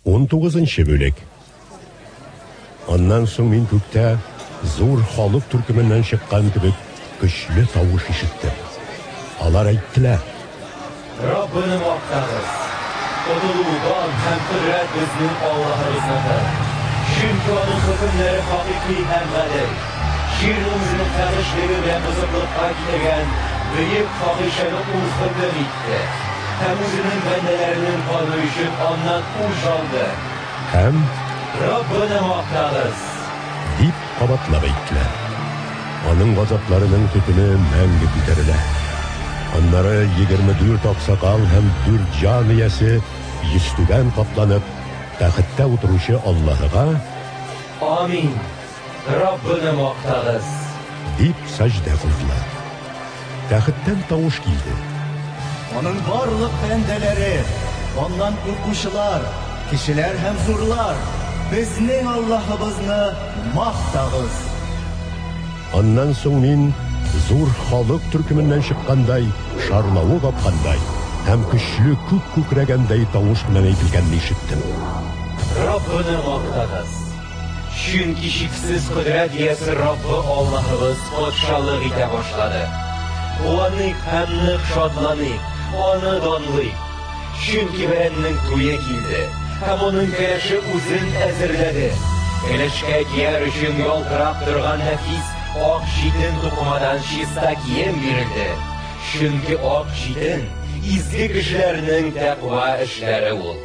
19-нчы бүлек. Аннан соң мин күктә зур халык төркеменнән чыккан кебек көчле тавыш ишеттем. Алар әйттеләр: Раббыны мактагыз. Кудылуган һәм кудрәт безнең Аллаһыбызның. Чөнки аның хөкемнәре хакыйкый һәм гадел. Җирнең үзенең хәзешлеге белән бозыклыкка китергән бөек фахишәне ул хөкем итте. Һәм үзенең бәндәләренең каны өчен аннан үч алды. Һәм Раббыны мактагыз дип кабатлап әйттеләр. Аның газапларының төтене мәңге күтәрелә. Аннары 24 аксакал һәм 4 җан иясе йөзтүбән капланып, тәхеттә утыручы Аллаһыга Амин. Раббыны мактагыз дип сәҗдә кылдылар. Тәхеттән тавыш килде. Аның барлык бәндәләре, аннан укучылар, кешеләр һәм зурлар, безнең Аллаһыбызны мактагыз. Аннан соң мин зур халык төркеменнән чыккандай, шарлавы капкандай һәм көчле күк күкрәгәндәй тавыш белән әйтелгәнне ишеттем. Раббыны мактагыз. Чөнки чиксез кудрәт иясе Раббы Аллаһыбыз патшалык итә башлады. Аны һәм нык шатланыйк, аны данлыйк. Чөнки бәрәннең туе килде, һәм аның кәләше үзен әзерләде. Кәләшкә кияр өчен ялтырап торган нәфис ак җитен тукымадан чиста кием бирелде. Чөнки ак җитен изге кешеләрнең тәкъва эшләре ул.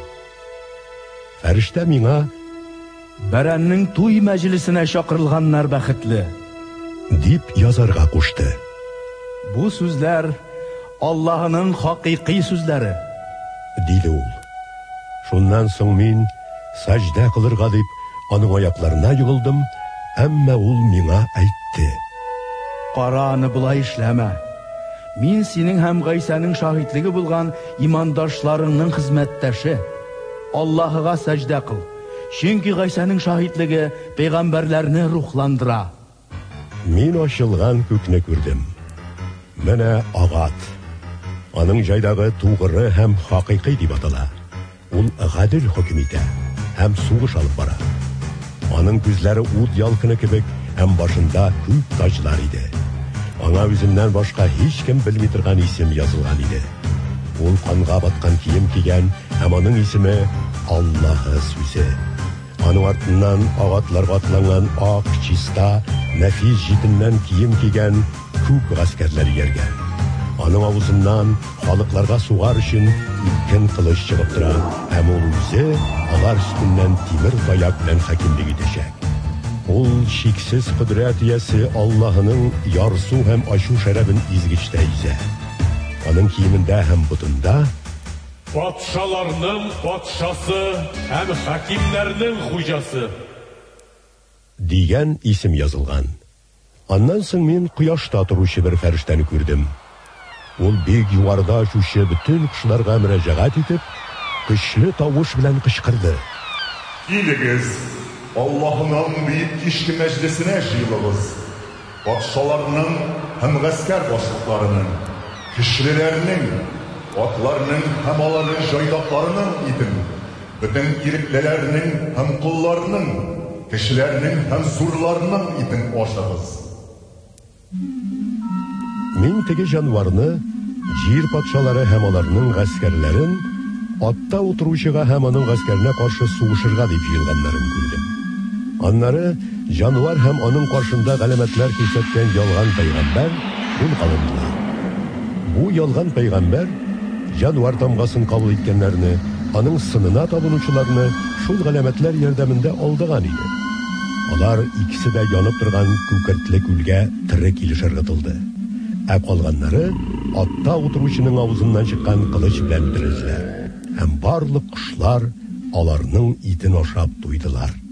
Фәрештә миңа Бәрәннең туй мәҗлесенә чакырылганнар бәхетле дип язарга кушты. Бу сүзләр Аллаһының хакыйкый сүзләре, диде ул. Шуннан соң мин сәҗдә кылырга дип аның аякларына югылдым, әмма ул миңа әйтте: Кара, аны болай эшләмә. Мин синең һәм Гайсаның шаһидлеге булган имандашларыңның хезмәттәше. Аллаһыга сәҗдә кыл. Чөнки Гайсаның шаһидлеге пәйгамбәрләрне рухландыра. Мин ачылган күкне күрдем. Менә агат. Аның җайдагы тугры һәм хакыйкый дип атала. Ул гадел хөкем итә һәм сугыш алып бара. Аның күзләре ут ялкыны кебек, һәм башында күк таҗлар иде. Аңа үзеннән башка һич кем белми торган исем язылган иде. Ул канга баткан кием кигән, һәм аның исеме Аллаһы сүзе. Аның артыннан агатларга атланган ак, чиста, нәфис җитеннән кием кигән күк гаскәрләр ияргән. Аның авызыннан халыкларга сугар өчен үлкен кылыч чыгып тора, һәм ул үзе алар өстеннән тимер таяк белән хакимлек итәчәк. Ул чиксез кудрәт иясе Аллаһының ярсу һәм ачу шәрабын изгечтә изә. Аның киемендә һәм бутында патшаларның патшасы һәм хакимнәрнең хуҗасы дигән исем язылган. Аннан соң мин кояшта торучы бер фәрештәне күрдем. Ул бик югарыда очучы бүтән кошларга мөрәҗәгать итеп, көчле тавыш белән кычкырды: Килегез, Аллаһның бөек кичке мәҗлесенә җыелыгыз. Патшаларның һәм гаскәр башлыкларының, кешеләрнең, атларның һәм аларның җайдакларының итен, бүтән иреклеләрнең һәм кулларның, кешеләрнең һәм зурларның итен ашагыз. Мин теге җанварны, җир патшалары һәм аларның гаскәрләрен атта утыручыга һәм аның гаскәренә каршы сугышырга дип җыелганнарын күрдем. Аннары җанвар һәм аның каршында галәмәтләр күрсәткән ялган пәйгамбәр кулга. Бу ялган пәйгамбәр җанвар тамгасын кабул иткәннәрне, аның сынына табынучыларны шул галәмәтләр ярдәмендә алдыган иде. Алар икесе дә янып торган күкертле күлгә тире килешергә тылды. Ә калганнары атта утыручының авызыннан чыккан кылыч белән бирелделәр. Һәм барлык кошлар аларның итен ашап туйдылар.